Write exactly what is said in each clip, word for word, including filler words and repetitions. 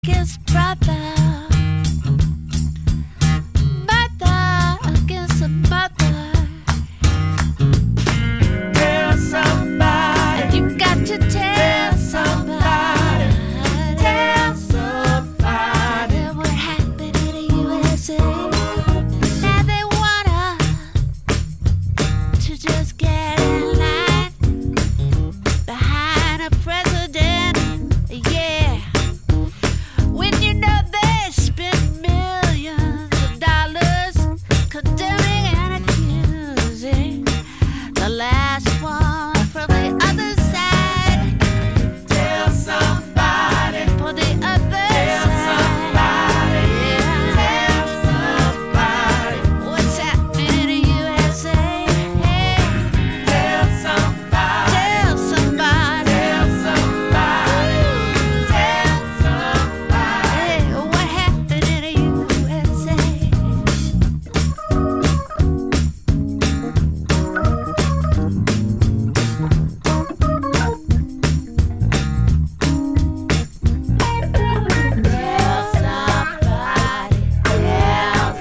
against brother, mother against a mother. Tell somebody, and you got to tell somebody, tell somebody what happened in the U S A. Now they wanna to just get in line behind a president, yeah. When you know they spend millions of dollars condemning and accusing the last one from the other side. Tell somebody for the other tell side. Somebody, yeah. Tell somebody what's happening in the U S A. Hey. Tell somebody. Tell somebody. Tell somebody. Tell somebody. Hey, what happened in the U S A? Tell somebody, tell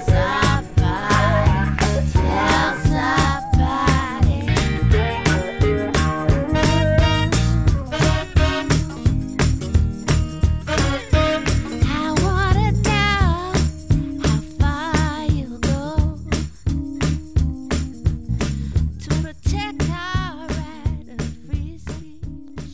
somebody, I wanna know how far you go to protect our right of free speech.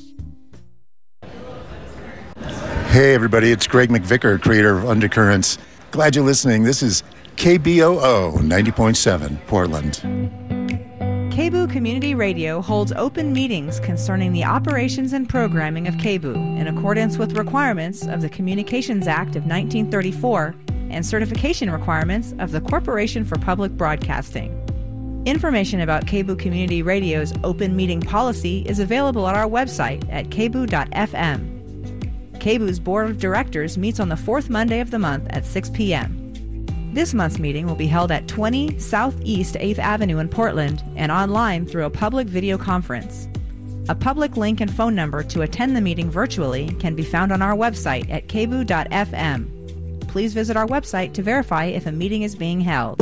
Hey everybody, it's Greg McVicker, creator of Undercurrents. Glad you're listening. This is K B O O ninety point seven, Portland. K B O O Community Radio holds open meetings concerning the operations and programming of K B O O in accordance with requirements of the Communications Act of nineteen thirty-four and certification requirements of the Corporation for Public Broadcasting. Information about K B O O Community Radio's open meeting policy is available at our website at k b o o dot f m. K B O O's Board of Directors meets on the fourth Monday of the month at six p.m. This month's meeting will be held at twenty Southeast eighth Avenue in Portland and online through a public video conference. A public link and phone number to attend the meeting virtually can be found on our website at k b o o dot f m. Please visit our website to verify if a meeting is being held.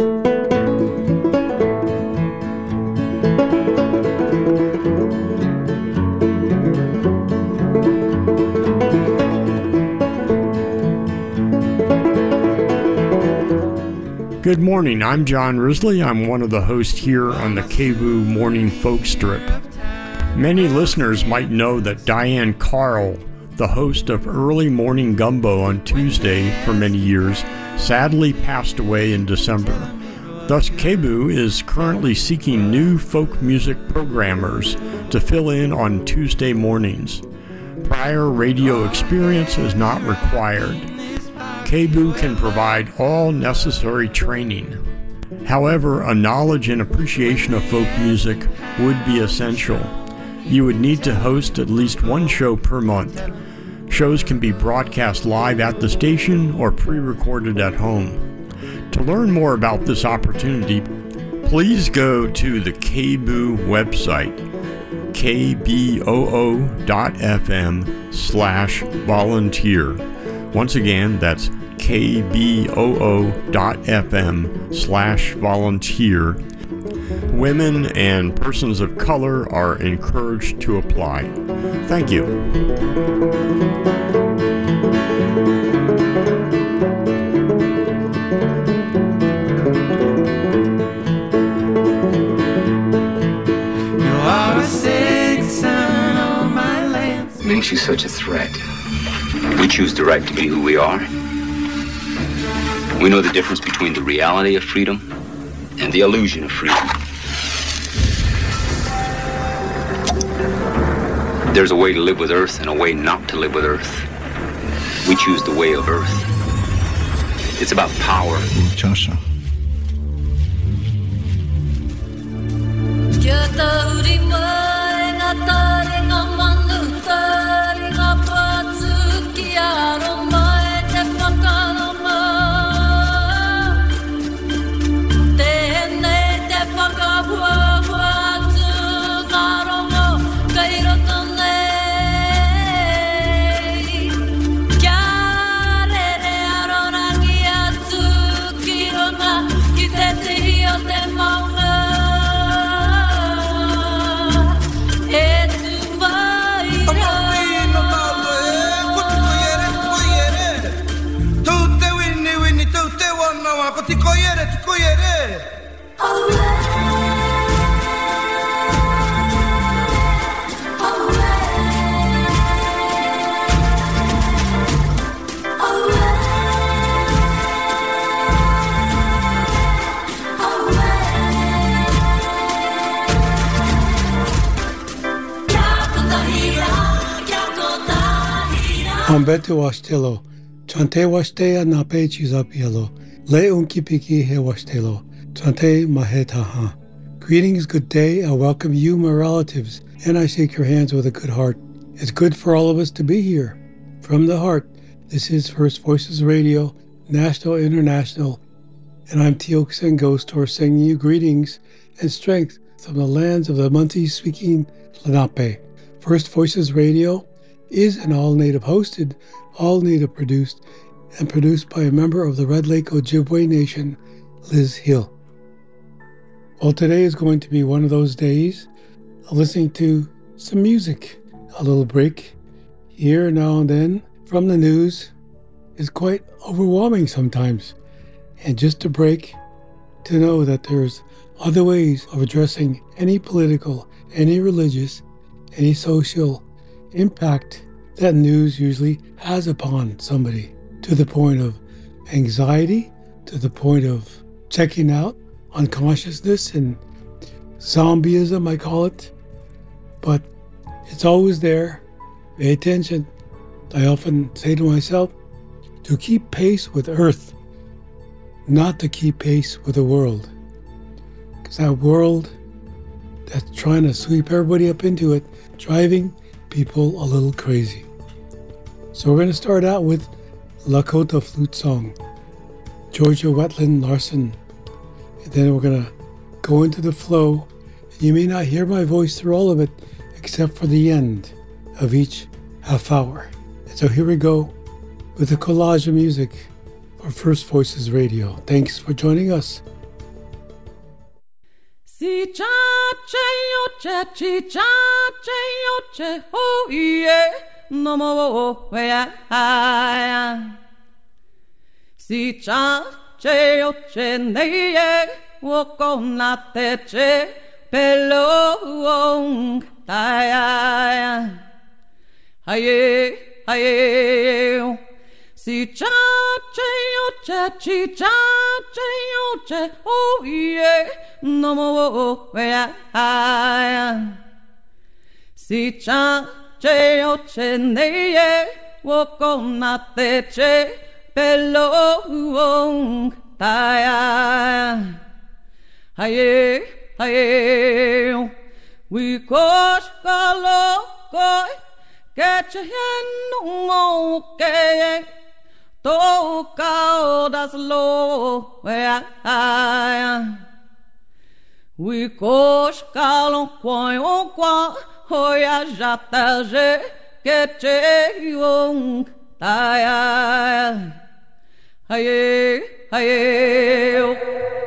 Good morning, I'm John Risley. I'm one of the hosts here on the K B O O Morning Folk Strip. Many listeners might know that Diane Carl, the host of Early Morning Gumbo on Tuesday for many years, sadly passed away in December. Thus, K B O O is currently seeking new folk music programmers to fill in on Tuesday mornings. Prior radio experience is not required. K B O O can provide all necessary training. However, a knowledge and appreciation of folk music would be essential. You would need to host at least one show per month. Shows can be broadcast live at the station or pre-recorded at home. To learn more about this opportunity, please go to the K B O O website, k b o o dot f m slash volunteer. Once again, that's k b o o dot f m slash volunteer. Women and persons of color are encouraged to apply. Thank you. You are a citizen on my land. Makes you such a threat. We choose direct to be who we are. We know the difference between the reality of freedom and the illusion of freedom. There's a way to live with Earth and a way not to live with Earth. We choose the way of Earth. It's about power. Joshua. ti cogliere, ti cogliere. Ambete washtelo, chante washtea nape chizapielo, le unkipiki he washtelo, chante mahetaha. Greetings, good day. I welcome you, my relatives, and I shake your hands with a good heart. It's good for all of us to be here. From the heart, this is First Voices Radio, National, International, and I'm Teal Senghor sending you greetings and strength from the lands of the Munsee-speaking Lenape. First Voices Radio is an all-native hosted, all-native produced, and produced by a member of the Red Lake Ojibwe Nation, Liz Hill. Well, today is going to be one of those days of listening to some music. A little break here now and then from the news is quite overwhelming sometimes. And just a break to know that there's other ways of addressing any political, any religious, any social impact that news usually has upon somebody, to the point of anxiety, to the point of checking out, unconsciousness and zombieism, I call it. But it's always there. Pay attention. I often say to myself, to keep pace with Earth, not to keep pace with the world. Because that world that's trying to sweep everybody up into it, driving people a little crazy. So we're going to start out with Lakota Flute Song, Georgia Wetland Larson. And then we're going to go into the flow. You may not hear my voice through all of it, except for the end of each half hour. And so here we go with a collage of music for First Voices Radio. Thanks for joining us. Si cha che yo che chi cha che yo che oh yeah no mo we ya si cha che yo che ne ye wo con na te che pelo ta ya aye aye si cha che yo che chi cha che yo che oh yeah no mo we ya si cha che yo che ne ye wo con na te che pelo ta ya aye aye we kosh kalo koi ke chen no ke to cao das lo ya we kosh kalo koi o kwa hoya jata je ke che yong ta ya aye aye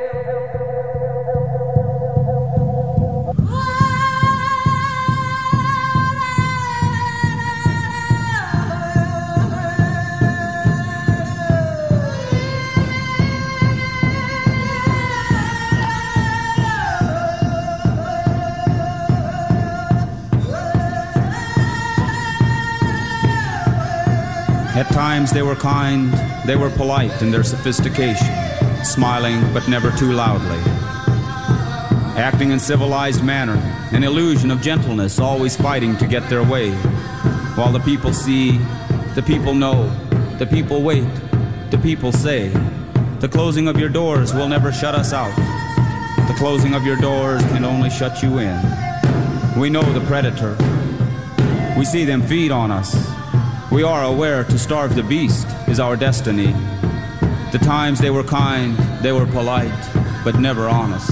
At times they were kind, they were polite in their sophistication, smiling but never too loudly. Acting in civilized manner, an illusion of gentleness, always fighting to get their way. While the people see, the people know, the people wait, the people say, the closing of your doors will never shut us out. The closing of your doors can only shut you in. We know the predator. We see them feed on us. We are aware to starve the beast is our destiny. The times they were kind, they were polite, but never honest.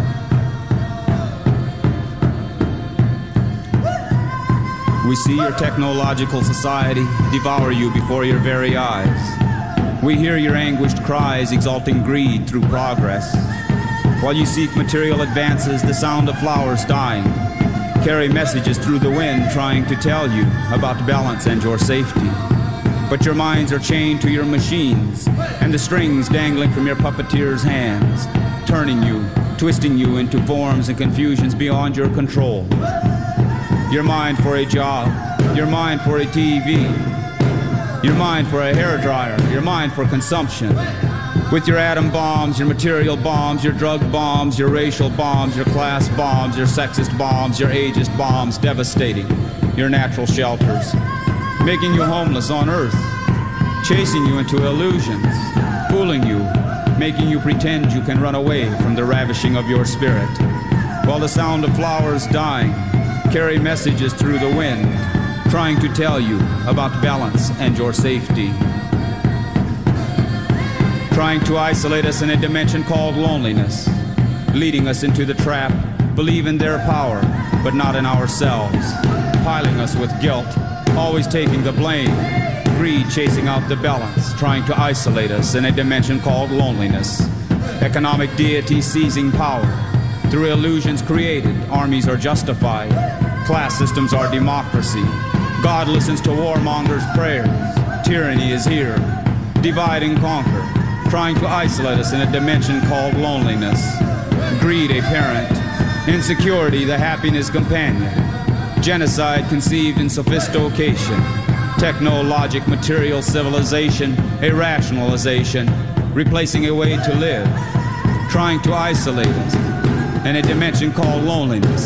We see your technological society devour you before your very eyes. We hear your anguished cries exalting greed through progress. While you seek material advances, the sound of flowers dying carry messages through the wind trying to tell you about balance and your safety. but your minds are chained to your machines and the strings dangling from your puppeteer's hands, turning you, twisting you into forms and confusions beyond your control. Your mind for a job, your mind for a T V, your mind for a hairdryer, your mind for consumption. With your atom bombs, your material bombs, your drug bombs, your racial bombs, your class bombs, your sexist bombs, your ageist bombs, devastating your natural shelters, making you homeless on earth, chasing you into illusions, fooling you, making you pretend you can run away from the ravishing of your spirit, while the sound of flowers dying carry messages through the wind, trying to tell you about balance and your safety, trying to isolate us in a dimension called loneliness, leading us into the trap, believe in their power, but not in ourselves, piling us with guilt, always taking the blame, greed chasing out the balance, trying to isolate us in a dimension called loneliness, economic deity seizing power. Through illusions created, armies are justified, class systems are democracy. God listens to warmongers' prayers. Tyranny is here, divide and conquer, trying to isolate us in a dimension called loneliness. Greed a parent, insecurity the happiness companion, genocide conceived in sophistication, technologic material civilization, a rationalization, replacing a way to live, trying to isolate us in a dimension called loneliness.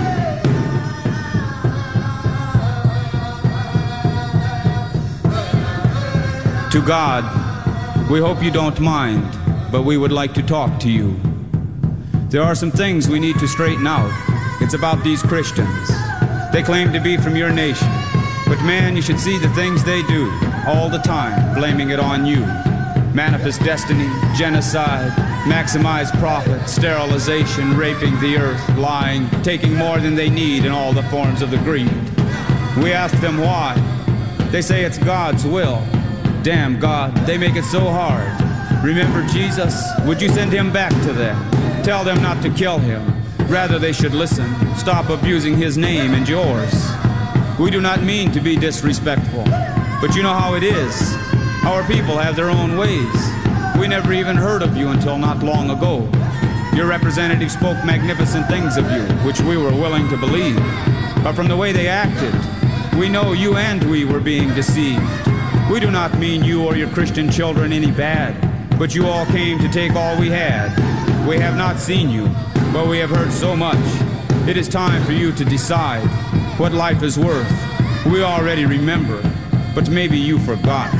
To God, we hope you don't mind, but we would like to talk to you. There are some things we need to straighten out. It's about these Christians. They claim to be from your nation, but man, you should see the things they do all the time, blaming it on you. Manifest destiny, genocide, maximized profit, sterilization, raping the earth, lying, taking more than they need in all the forms of the greed. We ask them why. They say it's God's will. Damn God, they make it so hard. Remember Jesus? Would you send him back to them? Tell them not to kill him. Rather they should listen. Stop abusing his name and yours. We do not mean to be disrespectful, but you know how it is. Our people have their own ways. We never even heard of you until not long ago. Your representative spoke magnificent things of you, which we were willing to believe. But from the way they acted, we know you and we were being deceived. We do not mean you or your Christian children any bad, but you all came to take all we had. We have not seen you, but we have heard so much. It is time for you to decide what life is worth. We already remember, but maybe you forgot.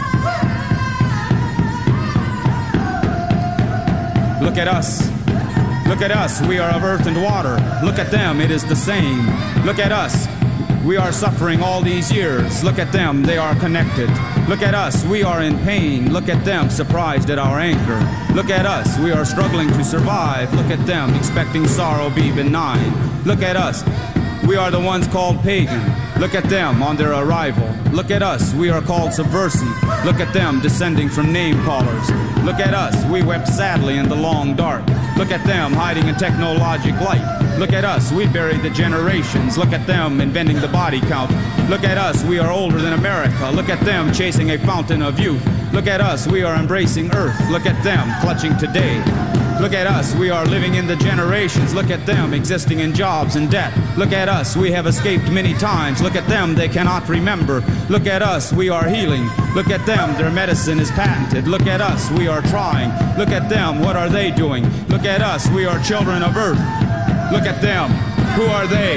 Look at us. Look at us. We are of earth and water. Look at them. It is the same. Look at us. We are suffering all these years. Look at them, they are connected. Look at us, we are in pain. Look at them, surprised at our anger. Look at us, we are struggling to survive. Look at them, expecting sorrow be benign. Look at us, we are the ones called pagan. Look at them on their arrival. Look at us, we are called subversive. Look at them, descending from name callers. Look at us, we wept sadly in the long dark. Look at them, hiding in technologic light. Look at us, we buried the generations. Look at them, inventing the body count. Look at us, we are older than America. Look at them, chasing a fountain of youth. Look at us, we are embracing earth. Look at them, clutching today. Look at us, we are living in the generations. Look at them, existing in jobs and debt. Look at us, we have escaped many times. Look at them, they cannot remember. Look at us, we are healing. Look at them, their medicine is patented. Look at us, we are trying. Look at them, what are they doing? Look at us, we are children of earth. Look at them, who are they?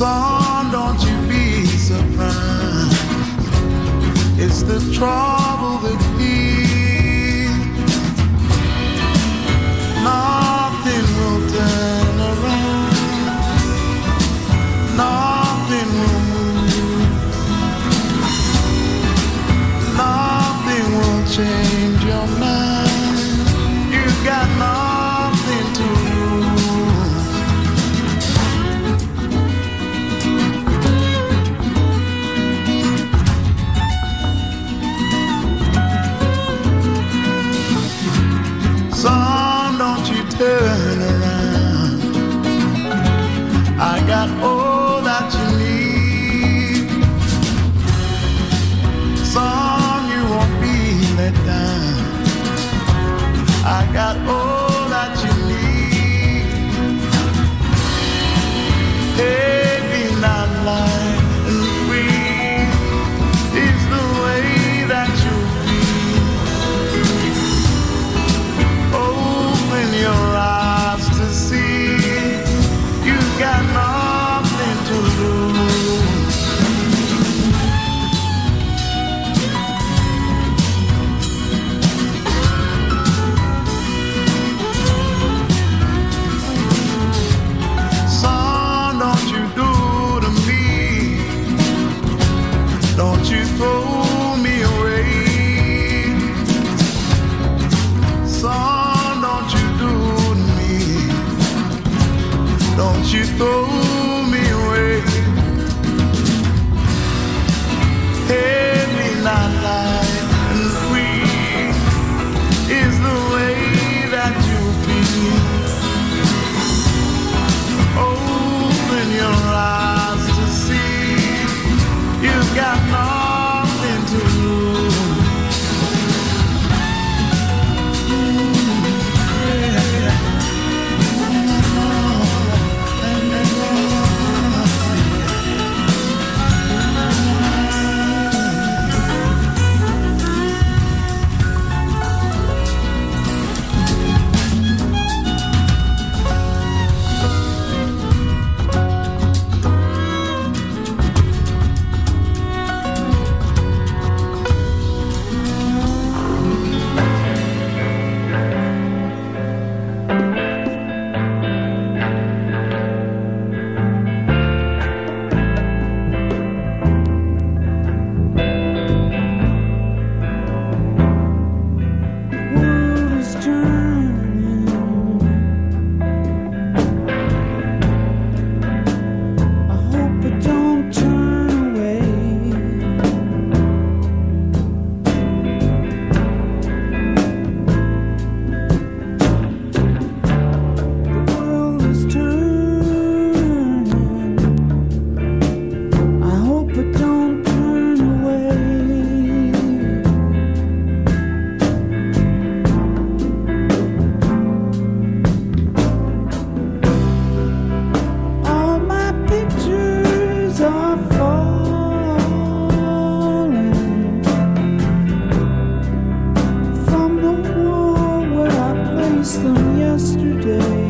Son, don't you be surprised. It's the trouble that heals. Nothing will turn around. Nothing will move. Nothing will change your mind. You got nothing to lose. Son, don't you turn around. I got all that you need. Son, you won't be let down. I got all that you need. Hey, be not light and free is the way that you feel. Open your eyes to see you got nothing to lose. Son, don't you do to me. Don't you throw me away. Son, don't you do to me. Don't you throw me away. Hey, me not light and free is the way that you feel. Open your eyes to see you've got nothing to lose. World is turning. I hope it don't turn away. The world is turning. I hope it don't turn away. All my pictures are falling from the wall where I placed them yesterday.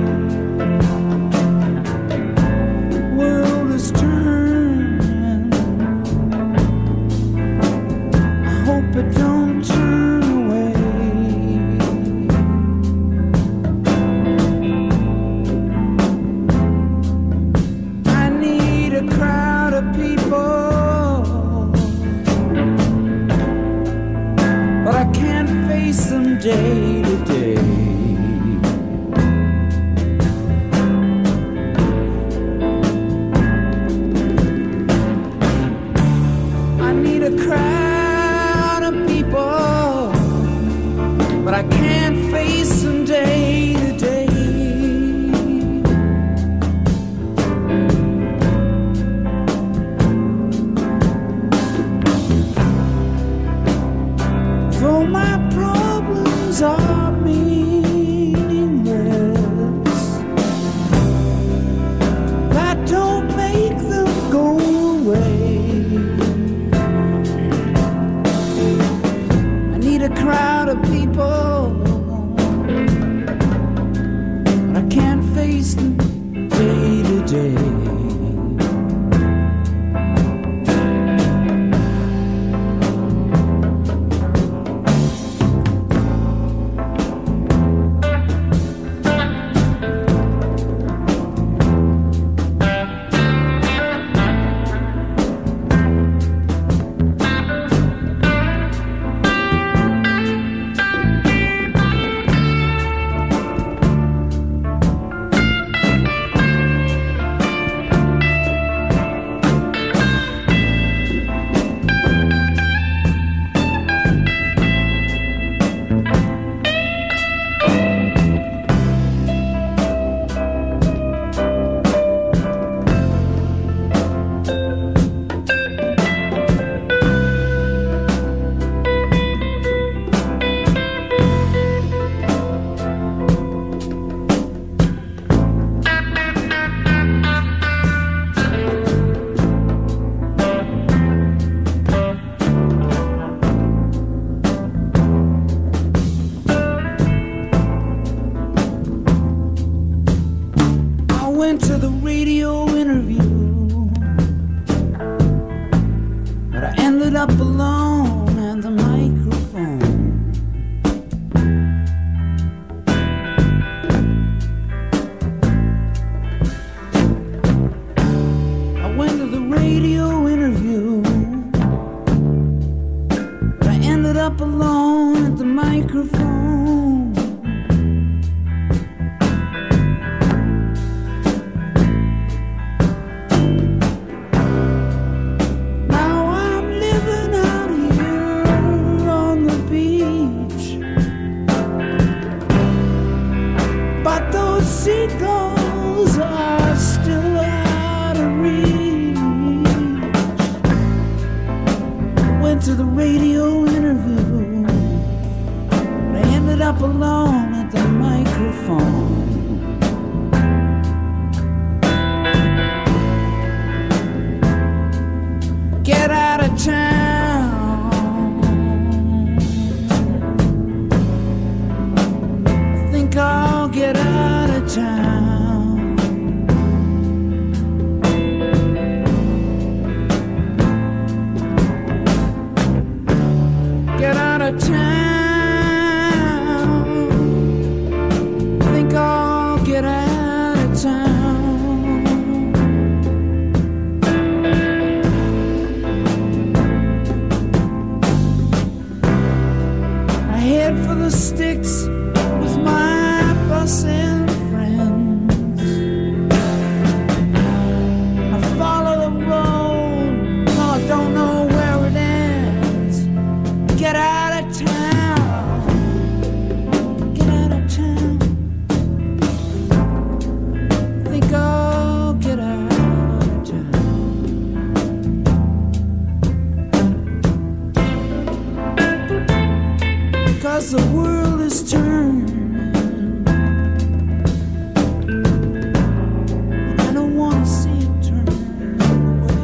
World is turning. I hope it don't turn away. I need a crowd of people, but I can't face them day to day. I need a crowd of people, but I can't face them day to day. Though my problems are went to the radio interview. I ended up alone at the microphone. Now I'm living out here on the beach, but those seagulls are still out of reach. Went to the radio interview, but I ended up alone at the microphone. Get out of town. Think I'll get out of town. Get out of town. Think I'll get out of town. I head for the sticks with my bussin' friends. I follow the road, though I don't know where it ends. Get out of town. Get out of town. Think I'll get out of town. 'Cause the world is turning, and I don't wanna see it turn away.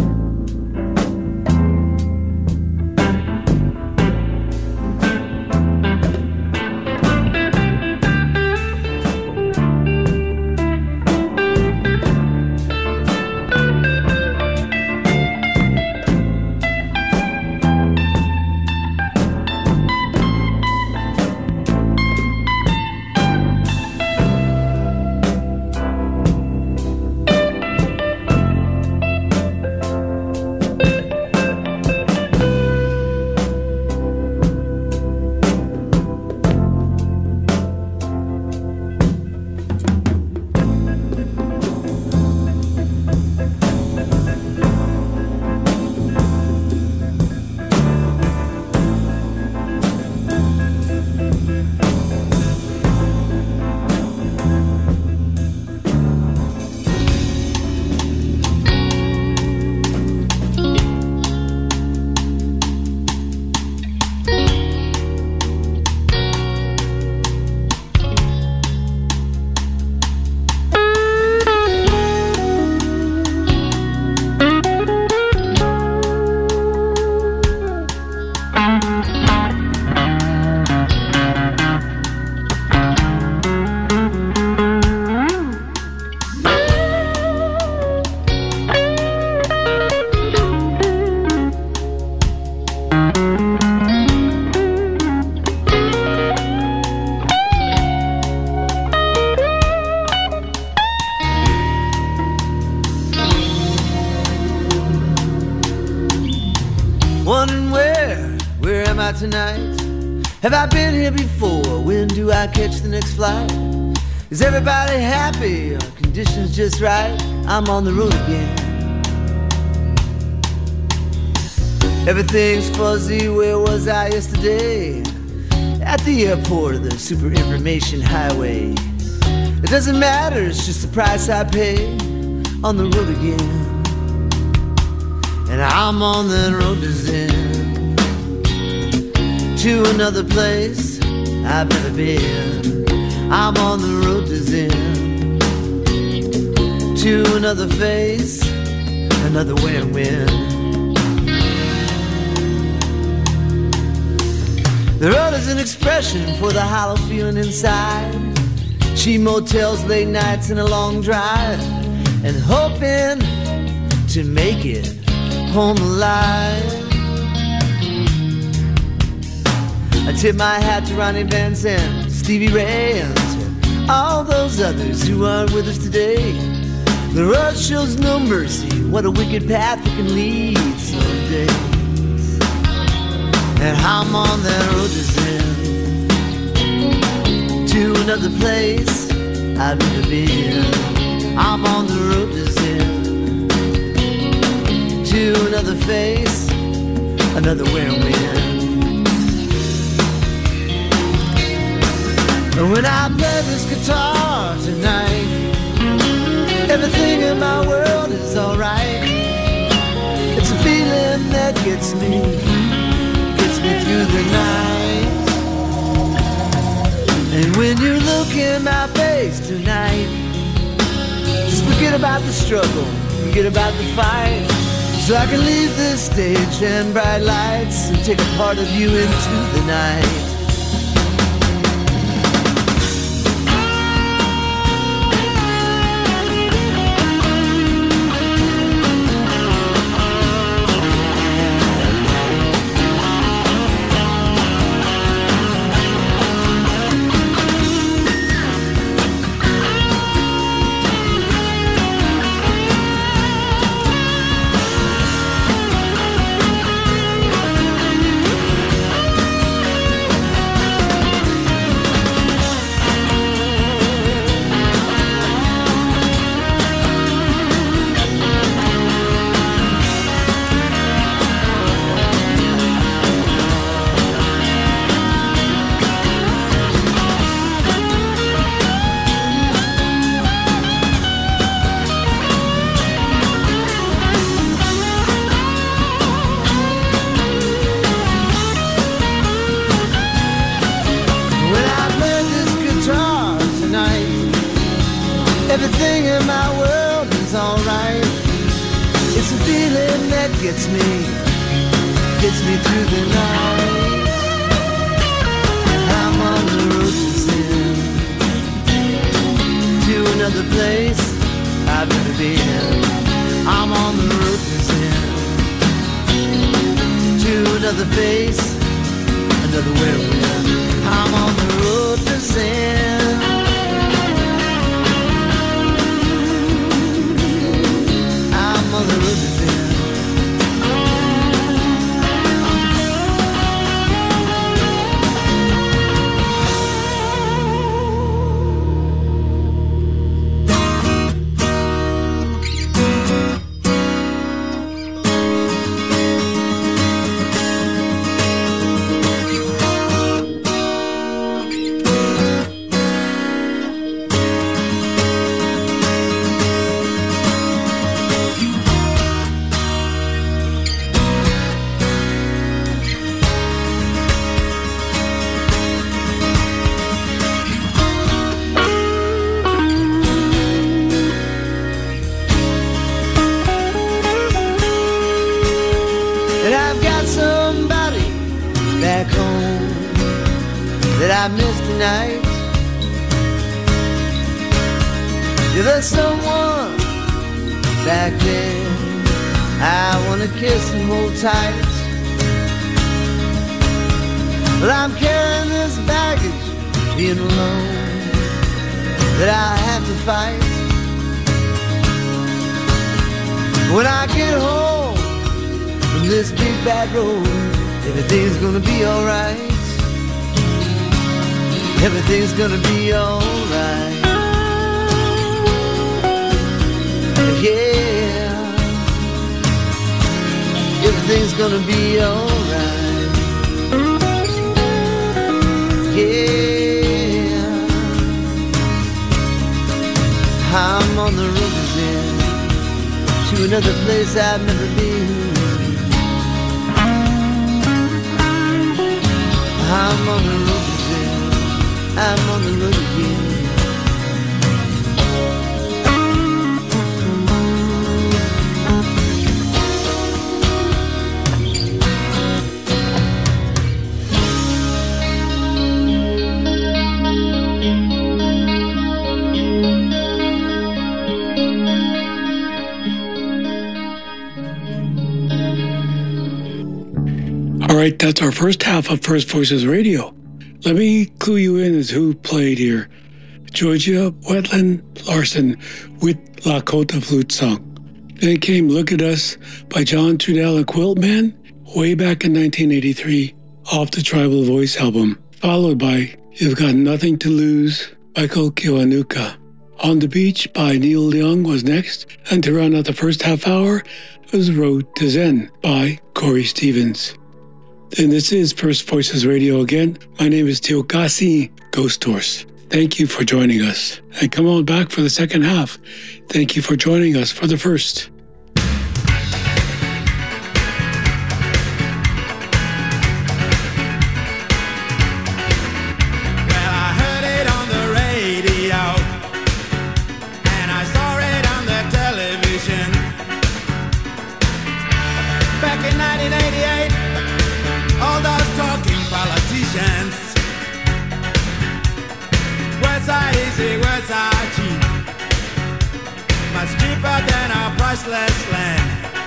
Wondering where, where am I tonight? Have I been here before? When do I catch the next flight? Is everybody happy? Are conditions just right? I'm on the road again. Everything's fuzzy, where was I yesterday? At the airport or the super information highway. It doesn't matter, it's just the price I pay. On the road again. And I'm on that road to Zen, to another place I've never been. I'm on the road to Zen, to another face, another win-win. The road is an expression for the hollow feeling inside. Cheap motels, late nights, and a long drive, and hoping to make it home alive. I tip my hat to Ronnie Van Zant, Stevie Ray, and to all those others who aren't with us today. The road shows no mercy, what a wicked path it can lead some days. And I'm on that road to Zen, to another place I've never been. I'm on the road to Zen, to another face, another whirlwind. And when I play this guitar tonight, everything in my world is alright. It's a feeling that gets me, gets me through the night. And when you look in my face tonight, just forget about the struggle, forget about the fight, so I can leave this stage and bright lights and take a part of you into the night. Everything in my world is alright. It's a feeling that gets me, gets me through the night. I'm on the road to Zen, to another place I've never been. I'm on the road to Zen, to another face, another whirlwind. I'm on the road to Zen. On the road to Zen. I missed tonight. Yeah, there's someone back there I wanna kiss and hold tight. But I'm carrying this baggage, being alone, that I have to fight. When I get home from this big bad road, everything's gonna be alright. Everything's gonna be alright. Yeah, everything's gonna be alright. Yeah, I'm on the road to Zen, to another place I've never been. I'm on the road to Zen, I'm on the road again. All right, that's our first half of First Voices Radio. Let me clue you in as who played here. Georgia Wetland Larson with Lakota Flute Song. Then came Look at Us by John Trudell and Quiltman way back in nineteen eighty-three off the Tribal Voice album, followed by You've Got Nothing to Lose by Michael Kiwanuka. On the Beach by Neil Young was next, and to round out the first half hour was Road to Zen by Corey Stevens. Then this is First Voices Radio again. My name is Teokasi Ghost Horse. Thank you for joining us. And come on back for the second half. Thank you for joining us for the first. Much cheaper than our priceless land.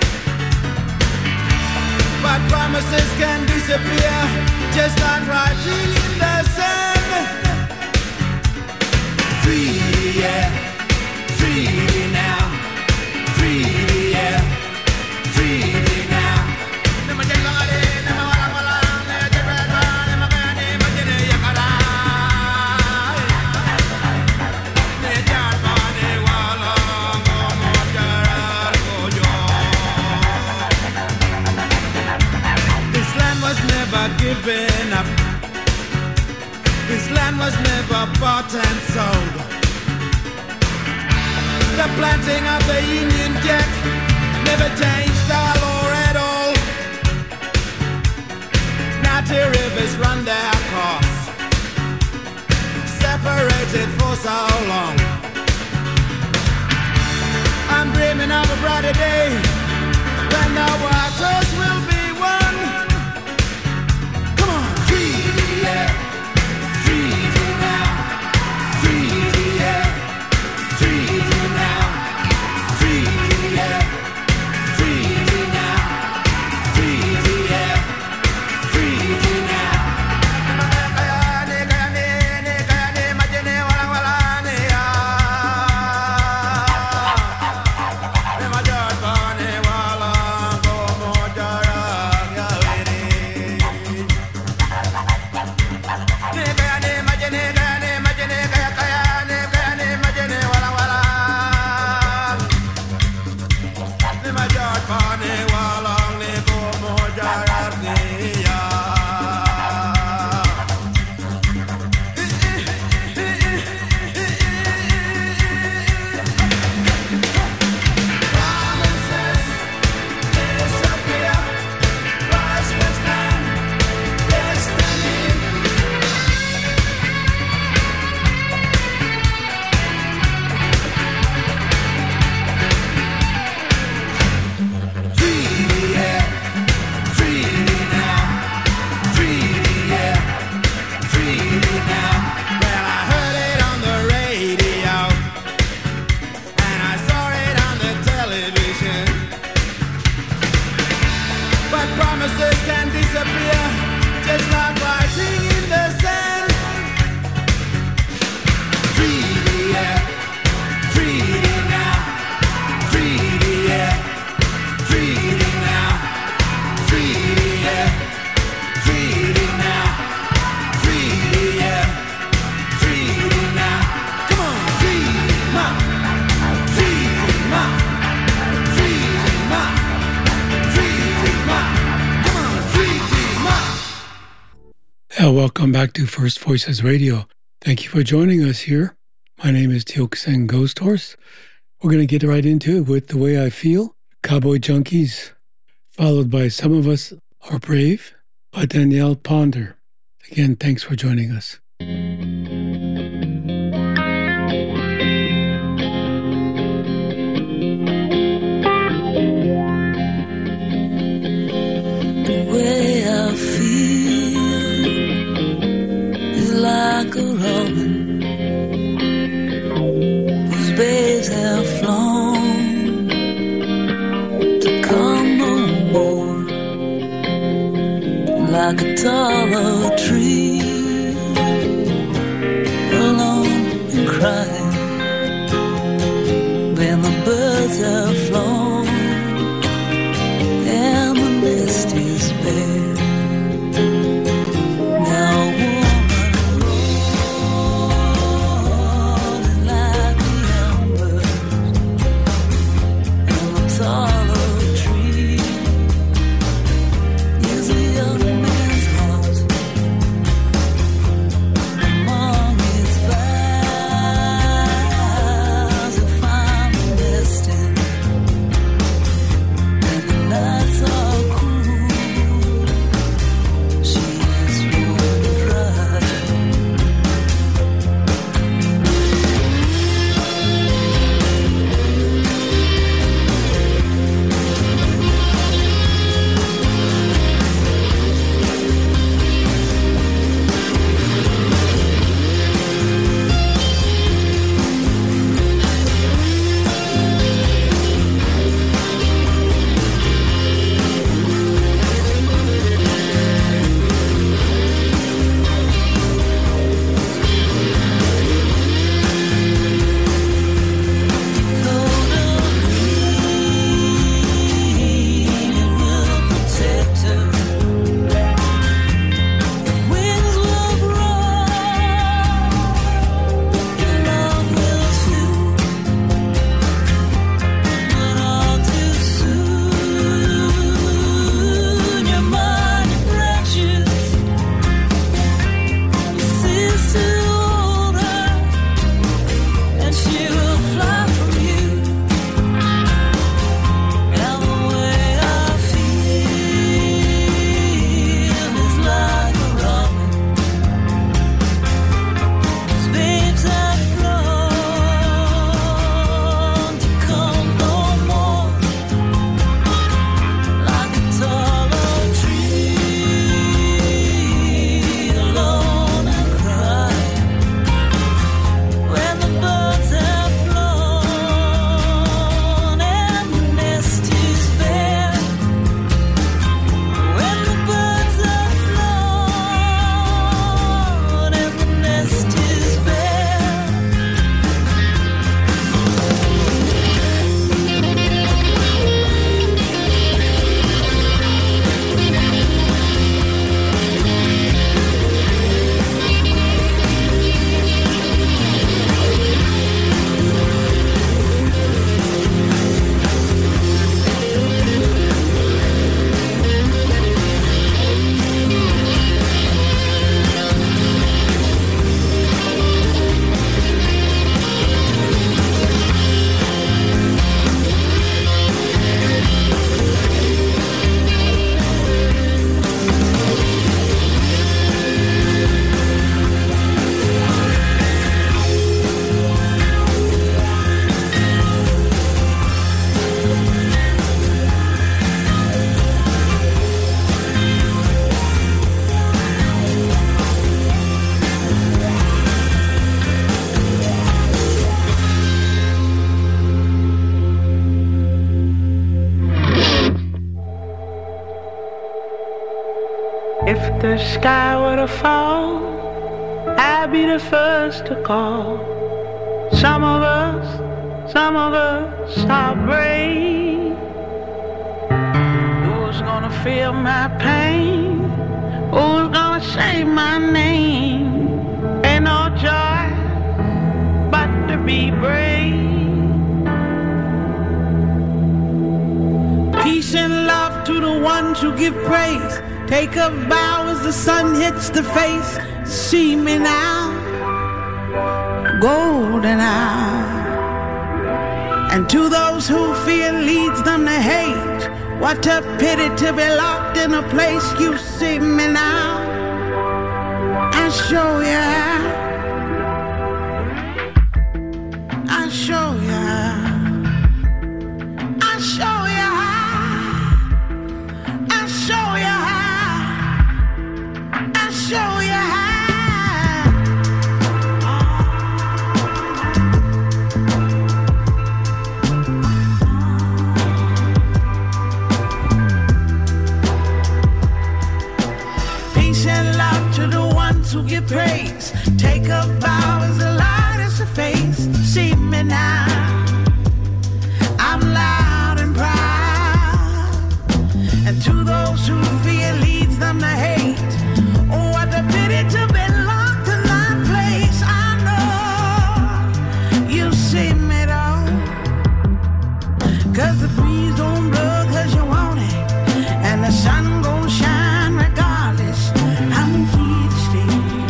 But promises can disappear, just like writing in the sand. three D, yeah, three D now, three D, yeah, three D now. Given up. This land was never bought and sold. The planting of the Union Jack never changed our law at all. Now the rivers run their course, separated for so long. I'm dreaming of a brighter day when the waters will be one. Yeah, three D now, three D, yeah, three D now, three D, yeah, three D now, three D, yeah, three D now. Welcome back to First Voices Radio. Thank you for joining us here. My name is Teoksen Ghost Horse. We're going to get right into it with The Way I Feel, Cowboy Junkies, followed by Some of Us Are Brave by Danielle Ponder. Again, thanks for joining us. The way I feel like a robin whose babes have flown to come no more, like a taller tree alone and cry. If the sky were to fall, I'd be the first to call. Some of us, some of us are brave. Who's gonna feel my pain? Who's gonna say my name? Ain't no joy but to be brave. Peace and love to the ones who give praise. Take a bow as the sun hits the face. See me now, golden hour. And to those who fear leads them to hate, what a pity to be locked in a place. You see me now, I show you how, I show you how, I show you how, I show you how, I show you how. To give praise, take a bow as the light is the face. See me now, I'm loud and proud. And to those who fear leads them to hate, oh, what a pity to be locked in that place. I know you see me though, cause the breeze don't blow cause you want it, and the sun gon' shine regardless. I'm here to stay,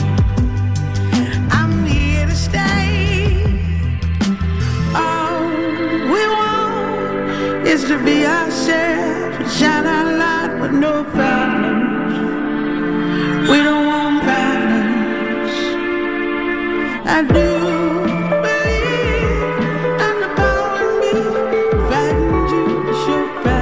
I'm here to stay. All we want is to be ourselves and shine our light with no problems. We don't want problems. I do believe in the power in me, fighting you to show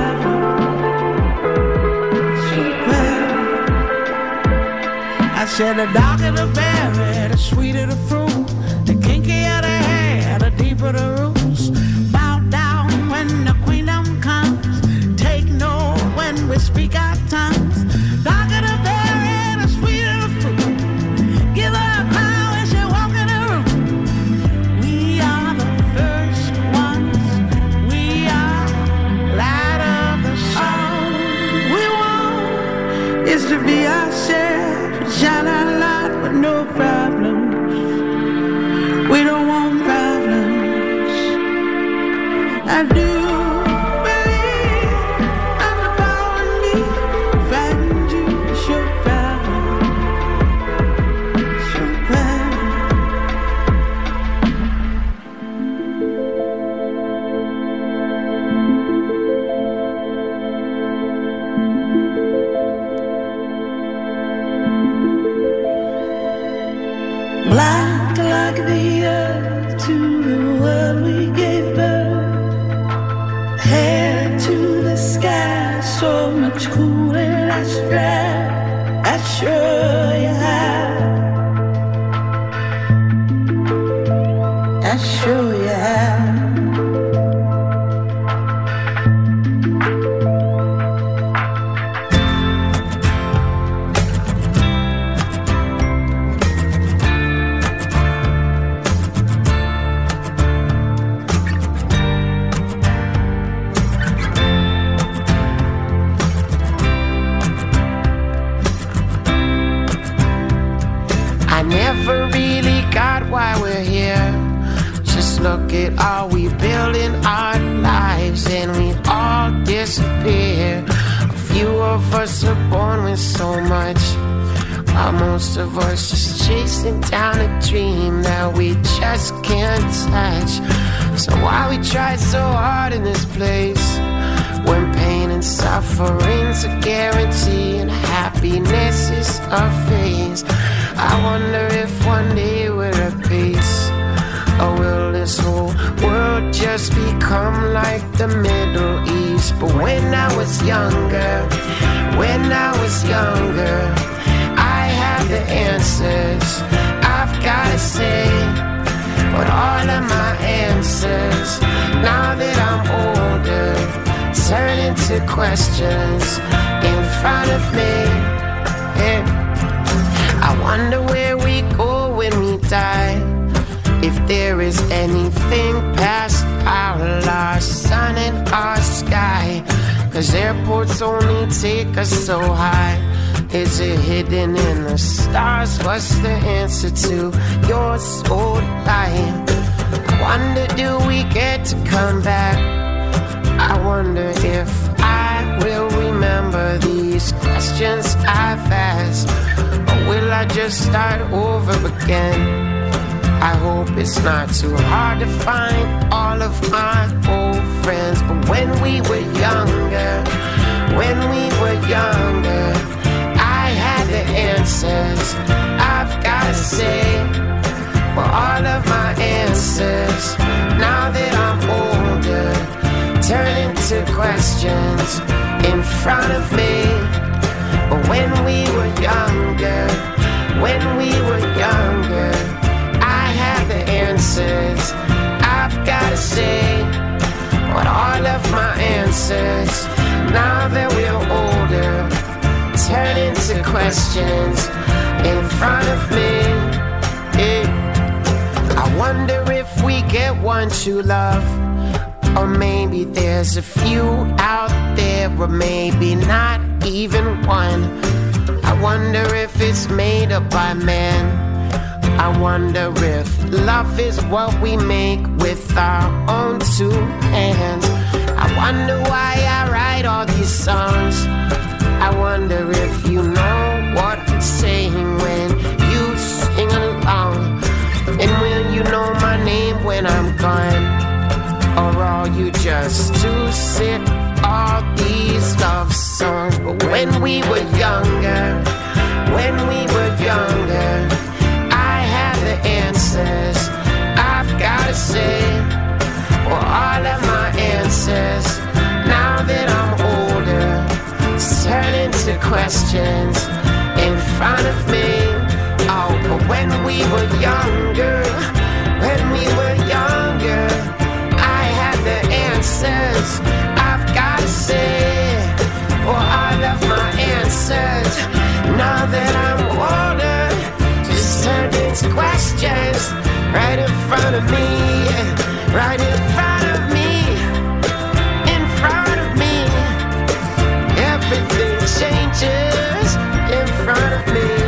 problems. Show problems. I said the darker the berry, the sweeter the fruit, the kinkier the hair, the deeper the roots. Bow down when the queendom comes, take note when we speak our tongues. Darker the berry, the sweeter the fruit, give her a crown when she walk in the room. We are the first ones, we are light of the sun. We want is to be ourselves, shine our light with no problems. We don't want problems. I do believe in the power in me, fighting you to show problems. Show problems. Black like the earth to the world we gave birth, hair to the sky, so much cooler. I strive, I show you how, I show you how. I never really got why we're here. Just look at all we build in our lives and we all disappear. A few of us are born with so much, while most of us just chasing down a dream that we just can't touch. So why we try so hard in this place, when pain and suffering's a guarantee and happiness is a phase? I wonder if one day we're at peace, or will this whole world just become like the Middle East? But when I was younger, when I was younger, I had the answers, I've gotta say. But all of my answers, now that I'm older, turn into questions in front of me. Yeah. I wonder where we go when we die. If there is anything past our sun and our sky. Cause airports only take us so high. Is it hidden in the stars? What's the answer to your soul life? I wonder, do we get to come back? I wonder if I will remember these questions I've asked. Or will I just start over again? I hope it's not too hard to find all of my old friends. But when we were younger, when we were younger, I had the answers. I've gotta say, well, all of my answers, now that I'm older, turn into questions in front of me. But when we were younger, when we were younger, I had the answers. I've gotta say, but all of my answers, now that we're older, turn into questions in front of me. Yeah. I wonder if we get one true love, or maybe there's a few out there, or maybe not even one. I wonder if it's made up by man. I wonder if love is what we make with our own two hands. I wonder why I write all these songs. I wonder if you know what I'm saying when you sing along. And will you know my name when I'm gone? Or are you just too sick of all these love songs? But when we were younger, when we were younger, I had the answers. I've gotta say, well, all of my answers, now that I'm older, turn into questions in front of me. Oh, but when we were younger, when we were younger, I had the answers. I've gotta say, well, all of my answers, now that I'm older, just turned into questions right in front of me, right in front of me, in front of me. Everything changes in front of me.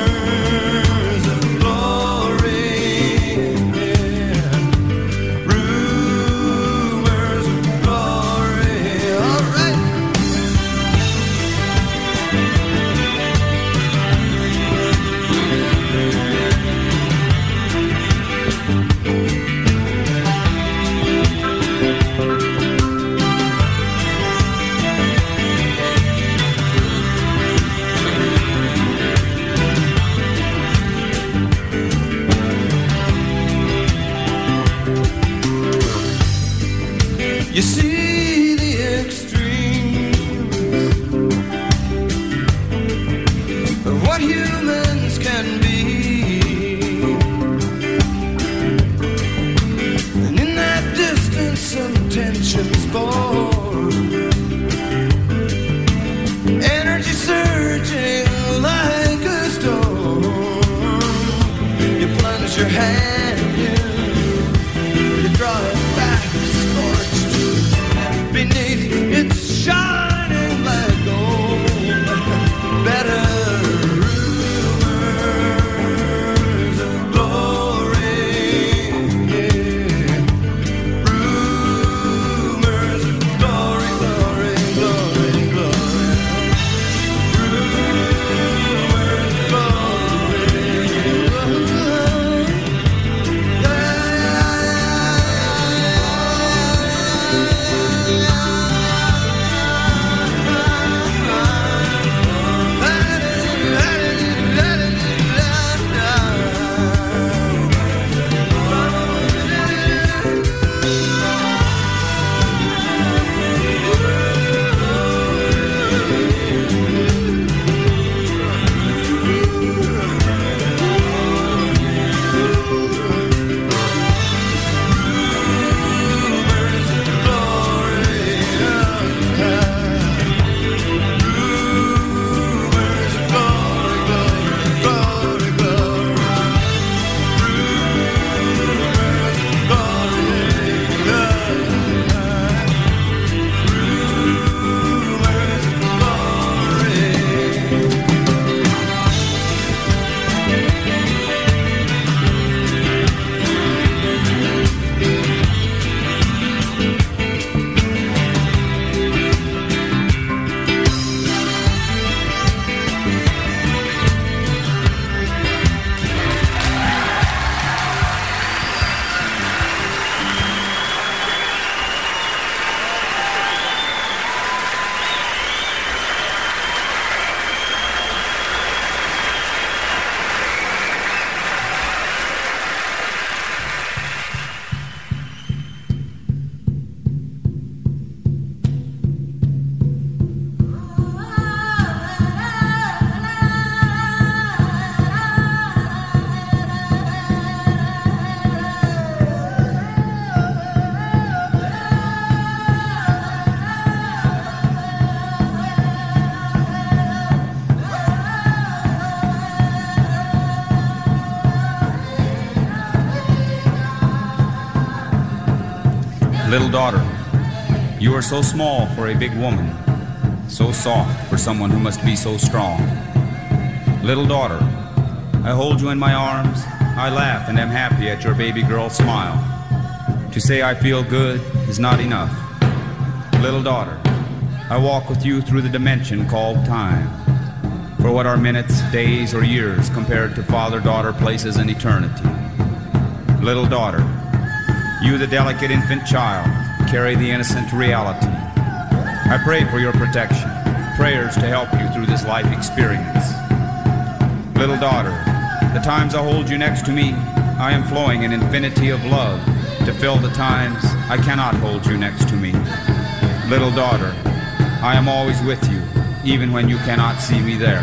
Rumors You see the extremes of what humans can be, and in that distance some tensions born, energy surging like a storm. You plunge your hand in, you draw it back, scorched beneath its shining black gold. Better rumors of glory, yeah. Rumors of glory, glory, glory, glory. Rumors of glory. Little daughter, you are so small for a big woman, so soft for someone who must be so strong. Little daughter, I hold you in my arms, I laugh and am happy at your baby girl smile. To say I feel good is not enough. Little daughter, I walk with you through the dimension called time. For what are minutes, days, or years compared to father-daughter places in eternity? Little daughter, you, the delicate infant child, carry the innocent reality. I pray for your protection, prayers to help you through this life experience. Little daughter, the times I hold you next to me, I am flowing an infinity of love to fill the times I cannot hold you next to me. Little daughter, I am always with you, even when you cannot see me there.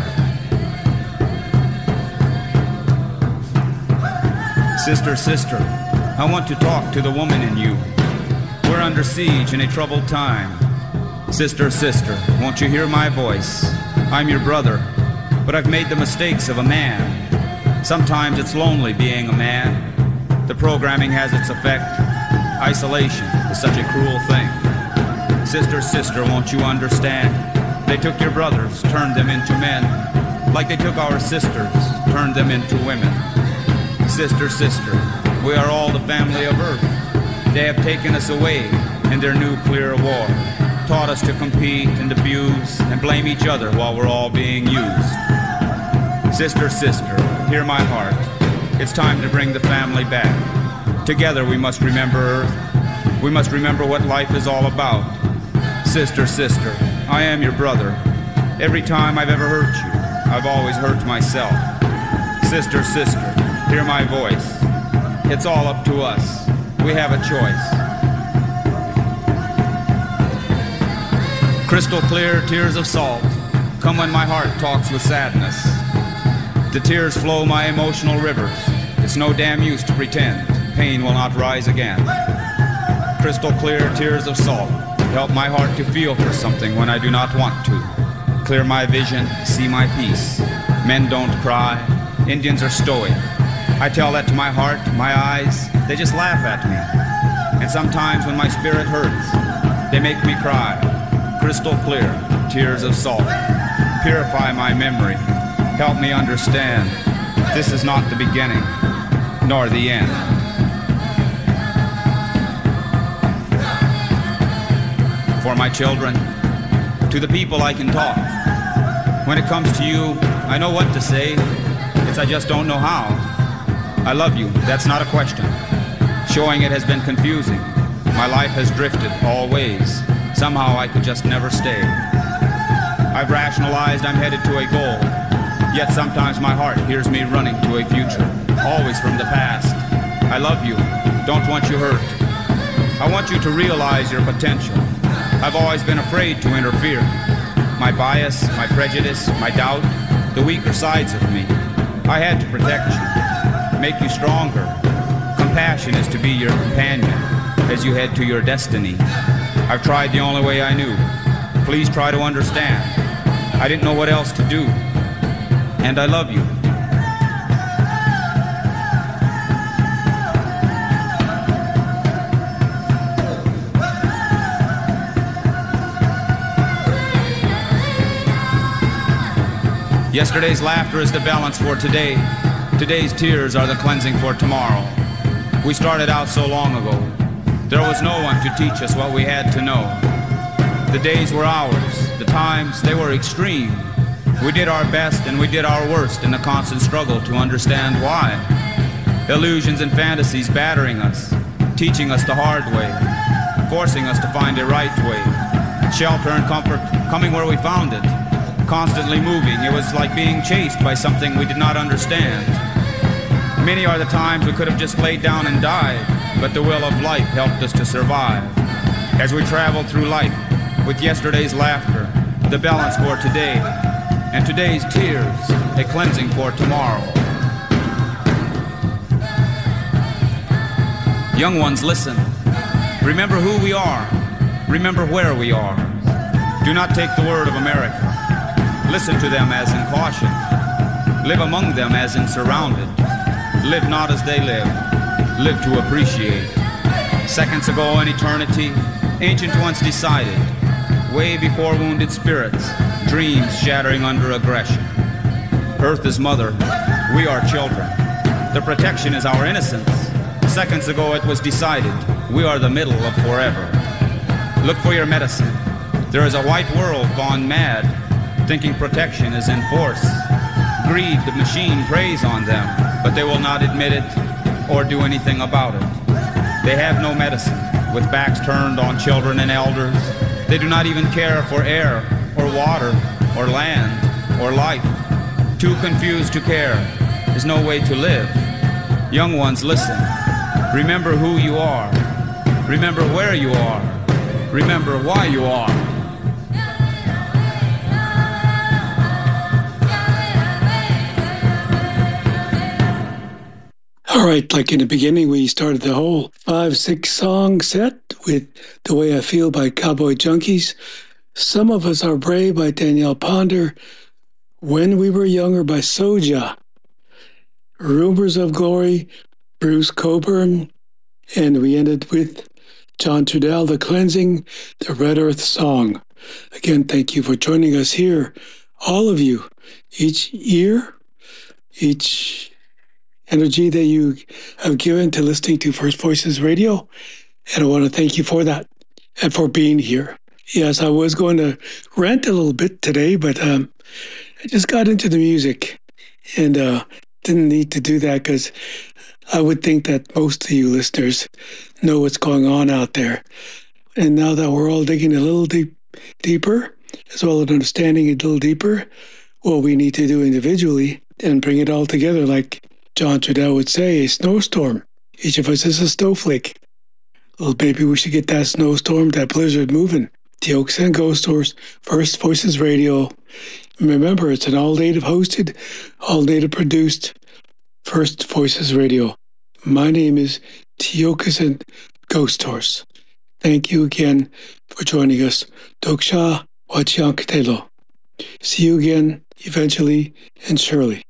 Sister, sister, I want to talk to the woman in you. We're under siege in a troubled time. Sister, sister, won't you hear my voice? I'm your brother, but I've made the mistakes of a man. Sometimes it's lonely being a man. The programming has its effect. Isolation is such a cruel thing. Sister, sister, won't you understand? They took your brothers, turned them into men, like they took our sisters, turned them into women. Sister, sister, we are all the family of Earth. They have taken us away in their nuclear war, taught us to compete and abuse and blame each other while we're all being used. Sister, sister, hear my heart. It's time to bring the family back. Together we must remember Earth. We must remember what life is all about. Sister, sister, I am your brother. Every time I've ever hurt you, I've always hurt myself. Sister, sister, hear my voice. It's all up to us. We have a choice. Crystal clear tears of salt come when my heart talks with sadness. The tears flow my emotional rivers. It's no damn use to pretend pain will not rise again. Crystal clear tears of salt help my heart to feel for something when I do not want to. Clear my vision, see my peace. Men don't cry, Indians are stoic. I tell that to my heart, my eyes, they just laugh at me. And sometimes when my spirit hurts, they make me cry. Crystal clear tears of salt purify my memory. Help me understand this is not the beginning nor the end. For my children, to the people I can talk. When it comes to you, I know what to say. It's I just don't know how. I love you, that's not a question. Showing it has been confusing. My life has drifted all ways. Somehow I could just never stay. I've rationalized I'm headed to a goal. Yet sometimes my heart hears me running to a future, always from the past. I love you, don't want you hurt. I want you to realize your potential. I've always been afraid to interfere. My bias, my prejudice, my doubt, the weaker sides of me. I had to protect you, make you stronger. Compassion is to be your companion as you head to your destiny. I've tried the only way I knew. Please try to understand. I didn't know what else to do. And I love you. Yesterday's laughter is the balance for today. Today's tears are the cleansing for tomorrow. We started out so long ago. There was no one to teach us what we had to know. The days were ours. The times, they were extreme. We did our best and we did our worst in the constant struggle to understand why. Illusions and fantasies battering us, teaching us the hard way, forcing us to find a right way. Shelter and comfort coming where we found it. Constantly moving, it was like being chased by something we did not understand. Many are the times we could have just laid down and died, but the will of life helped us to survive. As we traveled through life with yesterday's laughter, the balance for today, and today's tears, a cleansing for tomorrow. Young ones, listen. Remember who we are. Remember where we are. Do not take the word of America. Listen to them as in caution. Live among them as in surrounded. Live not as they live. Live to appreciate. Seconds ago in eternity, ancient ones decided. Way before wounded spirits, dreams shattering under aggression. Earth is mother, we are children. The protection is our innocence. Seconds ago it was decided, we are the middle of forever. Look for your medicine. There is a white world gone mad, thinking protection is in force. Greed, the machine, preys on them, but they will not admit it or do anything about it. They have no medicine, with backs turned on children and elders. They do not even care for air or water or land or life. Too confused to care. There's no way to live. Young ones, listen. Remember who you are. Remember where you are. Remember why you are. All right, like in the beginning, we started the whole five, six song set with The Way I Feel by Cowboy Junkies, Some of Us Are Brave by Danielle Ponder, When We Were Younger by Soja, Rumors of Glory, Bruce Cockburn, and we ended with John Trudell, The Cleansing, the Red Earth Song. Again, thank you for joining us here, all of you, each year, each energy that you have given to listening to First Voices Radio. And I want to thank you for that and for being here. Yes, I was going to rant a little bit today, but um, I just got into the music and uh, didn't need to do that because I would think that most of you listeners know what's going on out there. And now that we're all digging a little deep, deeper, as well as understanding a little deeper what we need to do individually and bring it all together like John Trudell would say, a snowstorm. Each of us is a snowflake. Well, maybe we should get that snowstorm, that blizzard moving. Teox and Ghost Stories, First Voices Radio. Remember, it's an all-native hosted, all-native produced First Voices Radio. My name is Teokas and Ghost Stories. Thank you again for joining us. Doksha Wachiankatelo. See you again, eventually and surely.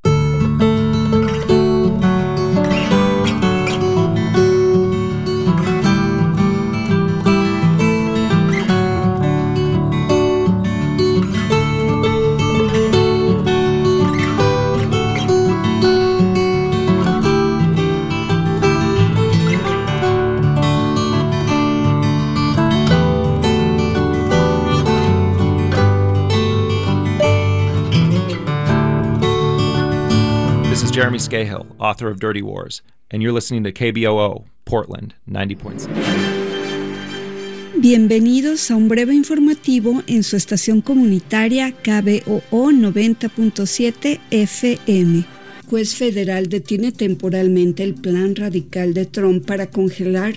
Jeremy Scahill, author of Dirty Wars, and you're listening to K B O O, Portland, ninety point seven. Bienvenidos a un breve informativo en su estación comunitaria K B O O noventa punto siete F M. Juez federal detiene temporalmente el plan radical de Trump para congelar